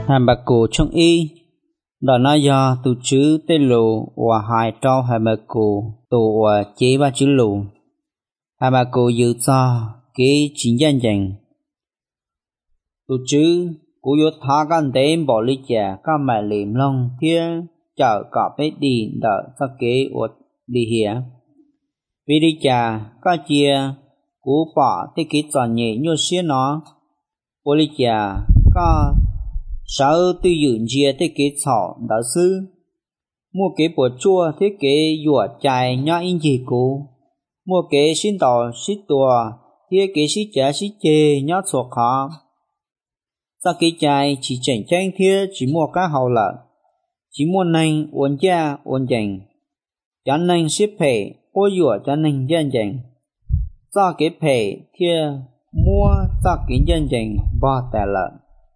hàm bạc cổ trong y đó là do tụ chữ tê lù và hai trâu hàm bạc cổ tụ chế ba chữ lù hàm bạc cổ dự cho cái chính danh danh tụ chữ cú yếu thá gan đến bỏ lý trả các mẹ liềm long thiên chở cả bế đi đỡ cho kế uất đi hiểm vì lý trả các chia cú bỏ tới cái trò nhẹ như xế nó bố lý trả các sau tư dưỡng chia tới cái草đạo sư mua cái bột chua thế cái dùa chài nhá in gì cũ mua cái xin tàu xít tùa thế cái xít chả xít chê nhá sổ khó sau cái chài chỉ chỉnh tranh thế chỉ mua cá hậu lợn chỉ mua nành uốn cha uốn dành chán nành xếp phê ô dùa chán nành dân dành sau cái phê thế mua sau cái dân dành ba tè lợn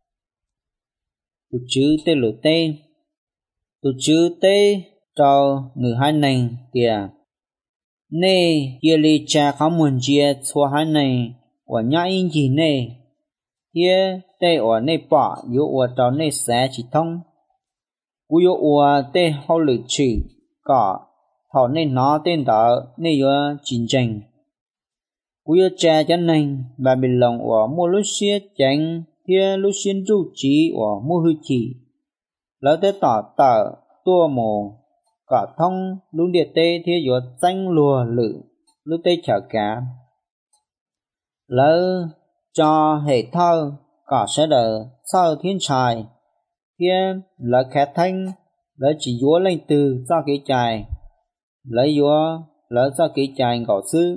tụ chữ tê lù tê tụ chữ tê trâu người hai nành kìa nê kia li cha không muốn chia xua hai này và nhã in gì nê kia tê ở nê bỏ yếu ở trâu nê xé chỉ thông cú yếu ở tê hậu lử chữ cả thọ nê nó tên đỡ nê yếu chín tranh cú yếu cha chân nành bà bị lòng ở mua lúc xía chánh thiên lúc xin trụ trí của mua hư chỉ lỡ tới tỏ tờ tua mồ cả thông lúc địa tê thiên yếu danh lùa lự lúc tê chở cả lỡ cho hệ thơ cả sẽ đỡ sau thiên trài thiên lỡ khẽ thanh lỡ chỉ dúa lên từ ra cái chài lỡ dúa lỡ ra cái chài gõ sư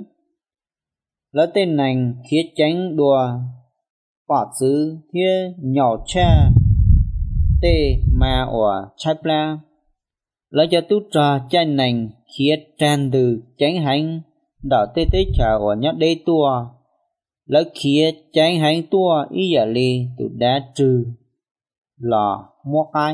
lỡ tên nành thiết tránh đùa bỏ chữ thiên nhỏ cha tê mà ở chai pla lấy cho tút trà chai nành khiết tràn từ tránh hành đảo tê tê trà ở nhát đê tua lấy khiết tránh hành tua ý giả lì tụ đá trừ là mua cái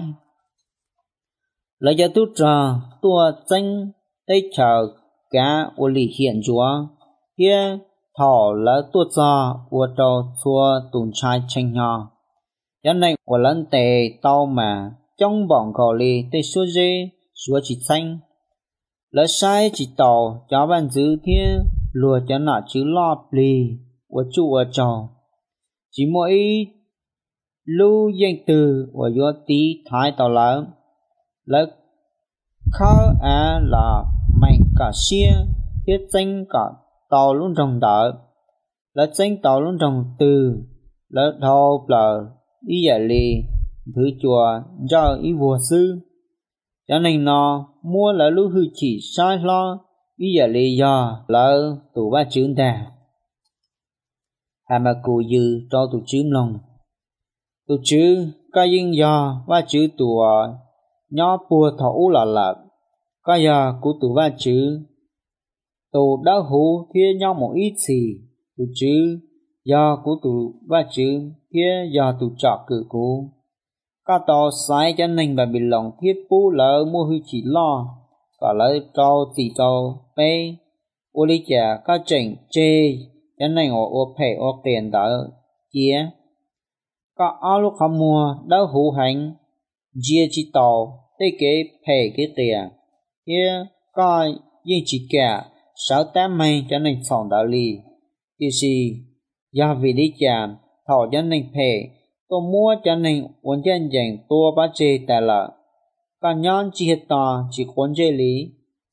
lấy cho tút trà tua tránh tê trà cá ở lì hiện chúa thiên thọ lỡ tuột ra của trâu xua tùn trai tranh nhỏ cho nên của lần tề tao mà trong bọn gò lì tê xua dê xua chỉ xanh lỡ sai chỉ tàu cho bạn giữ thiên lùa cho nọ chứ lọp lì của chủ ở trò chỉ mỗi lưu danh từ của do tí thái tàu lớn lỡ khó là mạnh cả xia thiết danh cả tàu luôn trồng đỡ là tranh tàu luôn trồng từ là thâu bờ ý giả lì thứ chùa do ý vua sư cho nên nó mua là lúc hư chỉ sai lo ý giả lì do là tụ ba chữ đà hà mà cụ dư cho tụ chữ lòng tụ chữ cái yên do ba chữ tụ nhỏ bùa thổ là cái giờ của tụ ba chữ tụ đã hữu thiên nhau một ít gì tụ chữ do của tụ ba chữ thiên do tụ trọ cử của các tàu sai cho nên bà bị lòng thiết phú lỡ mua hư chỉ lo cả lỡ trâu tỷ trâu bê ô lý trả các trình chê cho nên ô phê ô tiền đỡ chia các áo lúc không mua đã hữu hành chia chỉ tàu tê kế phê cái tiền kia có nhưng chỉ cả 6-8 mây cho nên sống đạo lý thì gì do vì lý chạm thọ cho nên phê tôi mua cho nên uống chân dành tôi bắt chê tại là cả nhóm chỉ hết tỏ chỉ cuốn chê lý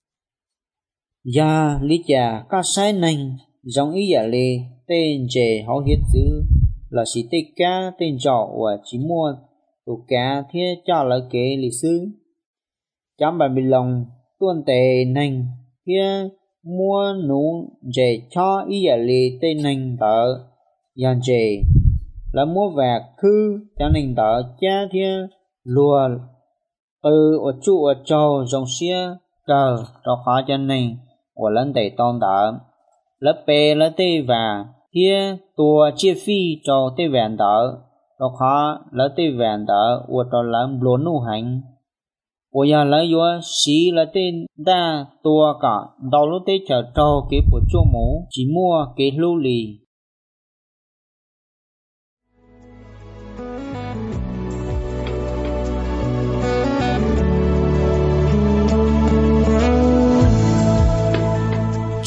do lý chả các sai nên giống ý giả lì tên chê họ hiết dữ là chỉ tên cá tên trọ và chỉ mua tụ cá thiết cho là kế lý sư chấm bà bị lòng tuân tề nên thiết mua nụ dễ cho ý giả lì tên nành tờ dàn dễ là mua vạc khư cho nành tờ cha thiên lùa từ ở trụ ở trâu dòng xia cờ cho khó cho nành của lần tẩy tôn tờ lớp bê lớp tê và thiên tua chia phi cho tê vẹn tờ cho khó lớp tê vẹn tờ của trò lãm lúa nụ hành của nhà lấy vô xí là tên đa tua cả đầu lúc tết chờ trâu cái của chỗ mũ chỉ mua cái lưu lì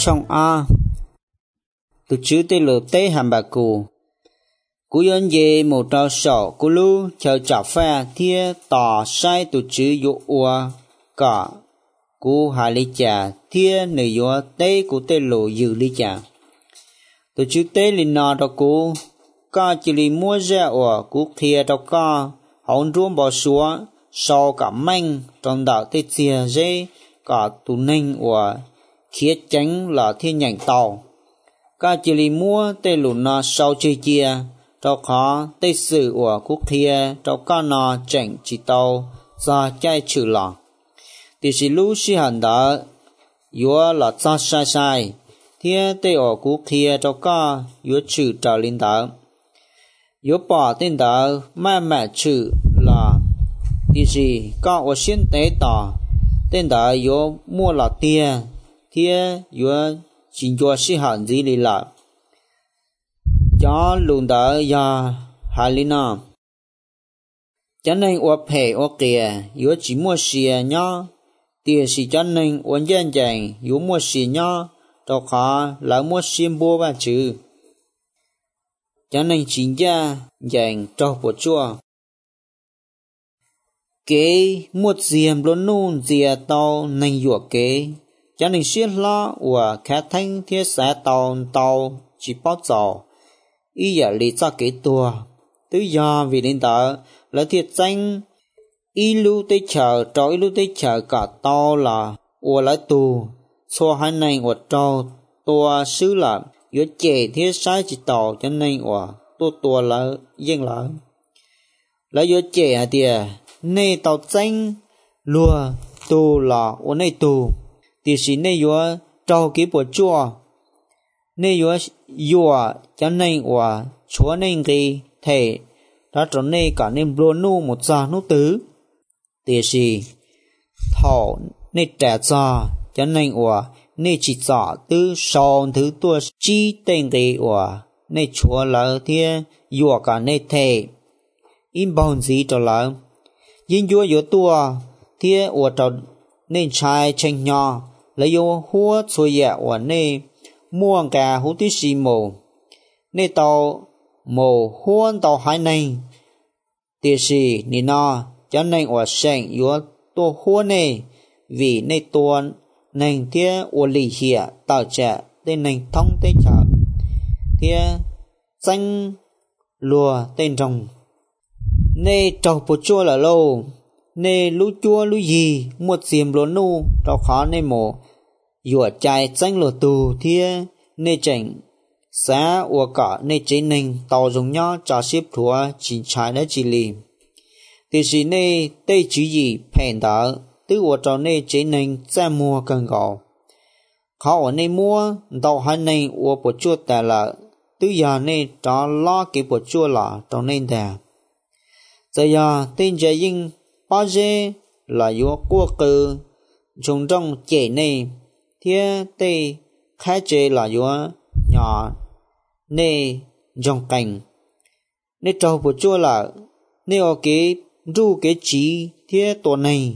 trong a tu chữ tê lô tê hàm bà cù cú yon ye một trò sọ cú lu chờ trả pha thia tỏ sai tu chữ yo ua cả cú hà lý trà thia nửa yo tê cú tê lô dự lý trà tu chữ tê lì nọ đó cú ca chỉ lì mua ra ua cú thia đó ca hòn ruộng bỏ xuống sau cả manh trong đạo tê chia dê cả tu ninh ua khía tránh là thiên nhảnh tàu ca chỉ lì mua tê lù nọ sau chơi chia trong khó tê sự của quốc thia trong ca nọ chẳng chỉ tàu ra chạy trừ lòng thì chỉ lúc sĩ hẳn đó yếu là ra sai sai thia tê ở quốc thia trong ca yếu trừ trở linh đó yếu bỏ tên đó mẹ trừ là thì chỉ ca ở xin tế tỏ tên đó yếu mua là tia thia yếu chính cho sĩ hẳn gì đi lại cho luôn đó ya halina cho nên ở phe ở kia yếu chỉ mua xìa nhá tiền sĩ cho nên ở dân chẳng yếu mua xìa nhá đâu khó là mua xiêm bùa ba chữ cho nên chính gia dành cho bộ chua kế một diềm luôn nôn dìa tàu nên dùa kế cho nên xiết lo của khá thanh thiết xã tàu chỉ bao dầu ý giả lý cho kế tua tứ do vì đến đó là thiệt danh ý lưu tế chờ cho ý lưu tế chờ cả to là ua lại tù cho hai này ua trâu tua xứ là yếu trẻ thiết sai chỉ tàu cho nên ua tua là dân là yếu trẻ hả tìa nê tàu danh lùa tù là ua nê tù thì xí nê yếu trâu kế bộ chua nê yếu yua cho nên ua chúa nên cái thể đã trở nên cả nên blo nu một giờ nu tứ thì gì thọ nên trẻ giờ cho nên ua nên chỉ giờ từ sau thứ tua chi tên cái ua nên chúa là thiên yua cả nên thể in bao gì trở lại nhưng yua yua tua thiên ua trở nên trai tranh nhỏ lấy yua húa xuôi dạ ua nên mua cả hú tí xì mồ nên tàu mồ huôn tàu hai này thì xì nì nọ cho nên ở sành yếu tô huôn này vì nên tuôn nên thia ở lì hịa tạo trả tên nên thông tên trả thia danh lùa tên rồng nên trâu bột chua là lâu nên lú chua lú gì một xiêm lúa nu trâu khó nên mồ yếu chạy danh lùa tù thia nên chảnh xã ua cả nên chế ninh tàu dùng nhau trả xếp thua chỉ trái đã chỉ lì thì chỉ nên tây chữ gì phèn đó từ ua trò nên chế ninh ra mua cần gạo khó ở nên mua tàu hai nên ua bộ chua tại là từ giờ nên cho lo cái bộ chua là trò nên đà giờ giờ tên chế dinh ba dê là yếu quốc cư dùng trong chế này thiên tây khai chế là yếu nhỏ nê dòng cảnh nê trâu bộ chua là nê ở cái ru cái chỉ thiết tổ này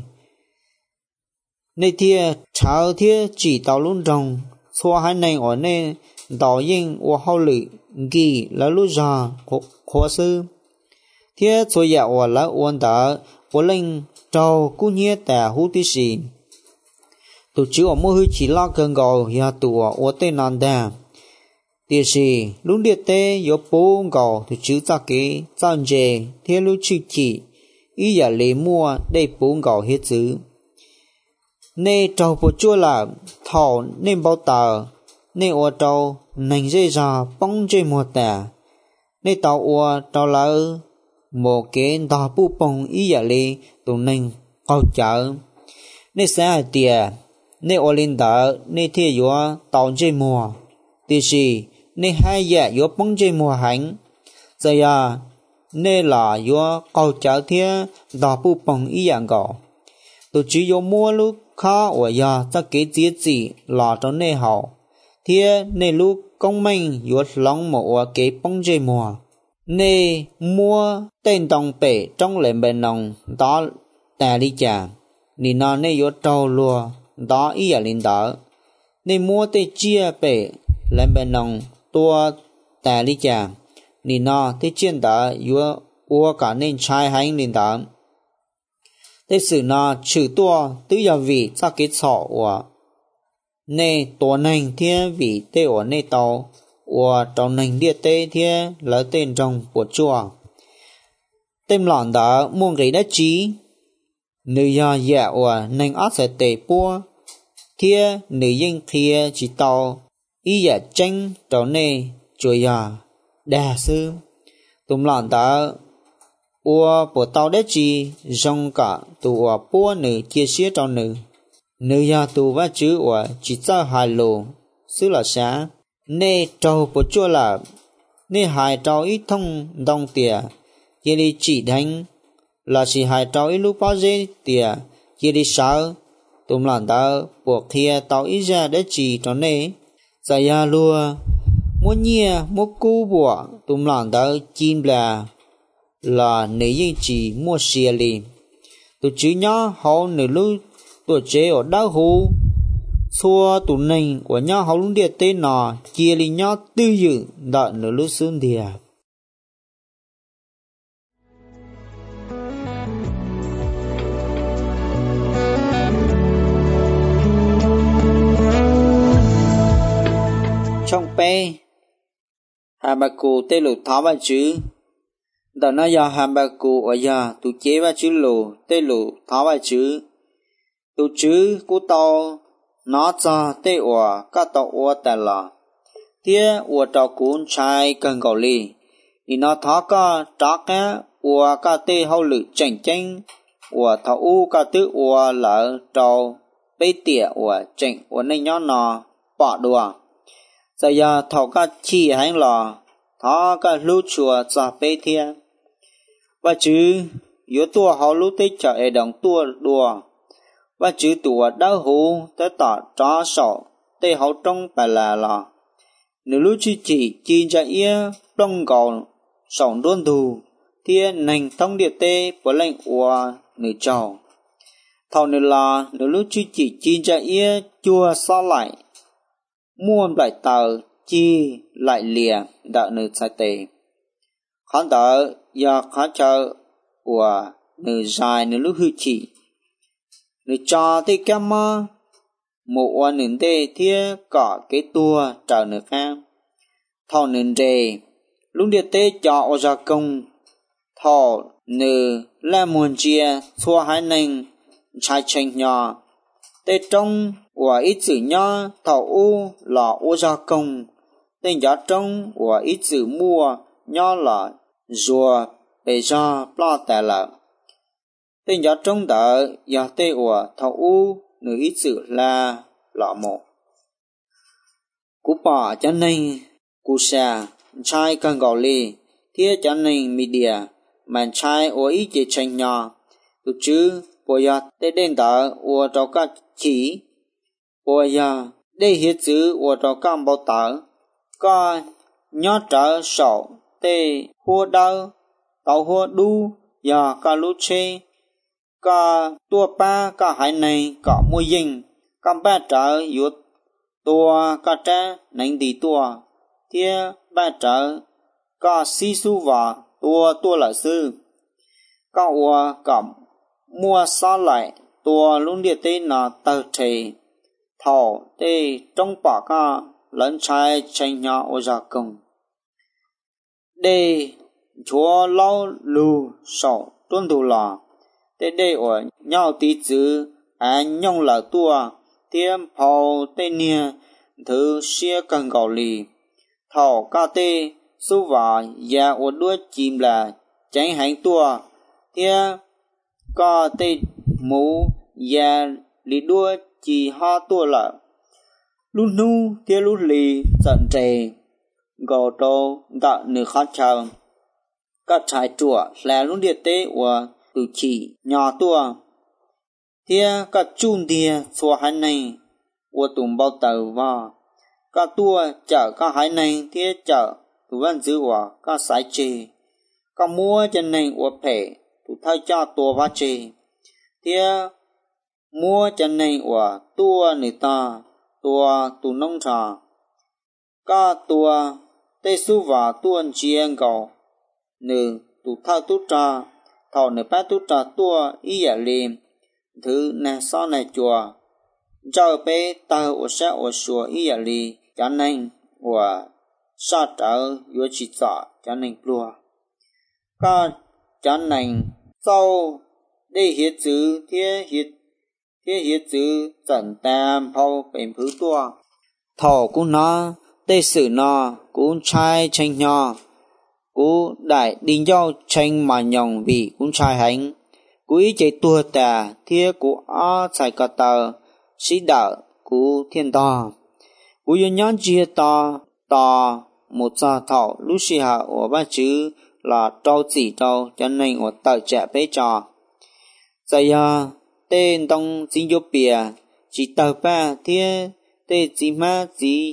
nê thia cháo thiết chỉ tàu luôn rồng xóa hai này ở nê tàu yên ở hậu lự ghi là lúc già khó sư thiết số dạ ở là ôn đã bố linh trâu cú nhé tà hú tí xì tụ chữ ở mỗi hư chỉ lo gần gầu ya tụ ở tên nàn đà thì gì lúc điệt tê yếu bố gầu thì chữ ra cái gian dề theo lúc chữ chỉ ý giả lấy mua để bố gầu hết chữ nê trâu bố chua là thảo nên bao tờ nê ô trâu nành dây ra bóng dây mùa tà nê tàu ô trâu là một cái đò bù bông ý giả lấy tụ nành câu chở nê xa tìa nê ô linh đỡ nê thiê yếu tàu dây mùa thì gì nê hai dạ yếu bóng dây mùa hành giờ ya nê là yếu câu chở thiê đò bù bông ý dạng gạo tụ chỉ yếu mua lúc khó ở ya cho cái gì là cho nê hậu thiê nê lúc công minh yếu lòng một cái bóng dây mùa nê mua tên đồng bể trong lệnh bề nồng đó là đi chàng nì nó nê yếu trâu lùa đó ý ở linh đỡ nên mua tê chia bể lên bên nòng tua tài lý chàng nên nó tê chiên đã yếu ua cả nên trai hành nên đã tê sự nó trừ tua tứ giờ vị ra cái sọ của nê tua nành thiên vị tê ở nê tàu ua tàu nành địa tê thiên lấy tên trong của chùa tên lọn đã muôn cái đất trí nữ giờ dạ ua nành ớt sẽ tê bua thiên nữ dân kia chỉ tàu ý dạ tranh tàu nê chùa giờ đà sư tụm lọn đã ua bộ tàu đất trí trong cả tụ ua bua nữ chia sẻ trong nữ giờ tụ và chữ ua chỉ cho hai lô xứ là sáng nê trâu bộ chua là nê hai trâu ít thông đông tìa chỉ đi chỉ đánh là chỉ hai trâu ít lúc bao dây tìa chỉ đi sáu tụm làn đã buộc kia tàu ít ra để chỉ cho nê giải ya lùa muốn nhia muốn cú bùa tụm làn đã chim là nê yên chỉ mua xìa liền tụi chữ nhá hậu nê lúc tụi chế ở đá hú xua tụ nành của nhau hậu lũng địa tên nọ chia li nhau tư dự đợi nửa lúc xương địa trong pe hà bà cụ tê lù tháo ba chữ đợi nó giờ hà bà cụ ở giờ tụ chế ba chữ lù tê lù tháo ba chữ tụ chữ của tao nó cho tê ủa các tàu ủa tại là tia ủa tàu cuốn trai cần cầu lì thì nó thó có trắc á ủa các tê hậu lự tranh ủa thọ u các tứ ủa lỡ tàu bê tỉa ủa tranh ủa nên nhó nọ bỏ đùa giờ giờ thọ các chi hành lò thó các lưu chùa cho bê thiên và chứ yếu tua hậu lưu tê chợ ế đồng tua đùa và chữ tùa đau hú tới tỏ tró sổ tê hậu trong bài là lò nếu lúc chỉ chi ra ia đông gòn sổng đôn thù thiên nành thông địa tê với lệnh ua nữ trầu thầu nữ lò nếu lúc chỉ chi ra ia chua so lại muôn lại tờ chi lại lìa đạo nữ sai tê khán đỡ do khá chờ ua nữ dài nữ lúc hư chỉ nữ cho thì kem mơ một oan nữ tê thia có cái tua trở nữ kham thọ nữ rề lúc địa tê cho ô gia công thọ nữ là muôn chia xua hai nành trái tranh nhỏ tê trong của ít chữ nhỏ thọ u là ô gia công tên giá trong của ít chữ mua nhỏ là rùa bề ra pla tè lợ tên giá trong đỡ giá tê của thọ u nữ ít chữ là lọ một cú bỏ cho nên cú xa trai cần gọi lì thiết cho nên media mà trai ở ít chỉ tranh nhỏ tụ chứ bây giờ tê đến đỡ ở trong các chỉ bây giờ đây hiện chữ ở trong các bao tờ có nhớ trở sổ tê hua đau tàu hua đu giờ cả lũ chê cả tua ba cả hai này cả môi dinh cả ba trở yếu tua cả trái nành đi tua thia ba trở cả si su và tua là sư cả ua cả mua xa lại tua luôn địa tên là tờ trề thọ tê trong bả cả lẫn trai tranh nhau ở gia công đây chúa lâu lù sổ tuân thủ là tê đây ở nhau tí chữ anh nhông là tua tiêm phao tê nia thứ xia cần gạo lì thọ ca tê su và ya ở đuôi chim là tránh hành tua tia ca tê mũ ya lì đuôi chỉ ha tua là lúc nu tia lúc lì giận trề gò trâu đạo nửa khát chờ các trái chùa là lúc địa tế của từ chỉ nhỏ tua thia các chun thia xua hai này của tùng bao tàu và các tua chở các hai này thia chở tụ văn dữ của các sái chê các mua chân này của phê tụ thay cho tua vá chê thia mua chân này của tua người ta tua tu nông trà ca tua tê su và tuôn chiên gạo nữ tu thao tu trà thọ nữ ba tu trà tua ý giả li thứ nè sau này chùa cho bé ta ở xã ở chùa ý giả li cho nên và sa trở vừa chỉ rõ cho nên lùa ca cho nên sau đây hiện chữ thế hiện chữ trận tam phao bền phứ tua thọ của nó đây sự nó cũng trai tranh nhau cũng đại đình giao tranh mà nhồng vì cũng trai hành cũng ý chạy tua tà thế của á chạy cả tờ sĩ đạo của thiên ta cũng yêu nhãn chia ta một gia thọ lúc xì hạ ở ba chữ là trâu chỉ trâu cho nên ở tờ trẻ bế trò giờ tên đông chính vô bìa chỉ tờ ba thế tên chỉ má chỉ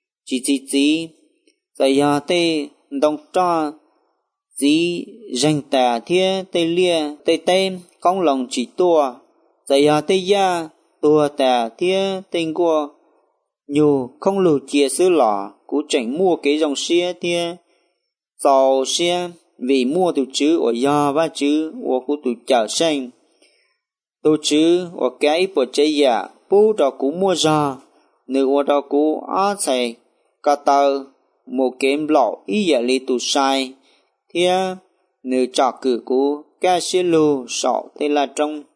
giờ tên đông cho chỉ rành tà thế tên lia tên công lòng chỉ tua giờ tên ya tua tà thế tên qua nhiều không lù chia sứ lọ cũng chẳng mua cái dòng xe thế giàu xe vì mua từ chữ ở ya và chữ ở của tụi chợ xanh tôi chữ ở cái bộ chế giả bố đó cũng mua ra nếu ở đó cũng á chạy cả tờ một cái lọ ý giả lý tụ sai thế nếu trả cử của cái xe lù sọ thế là trong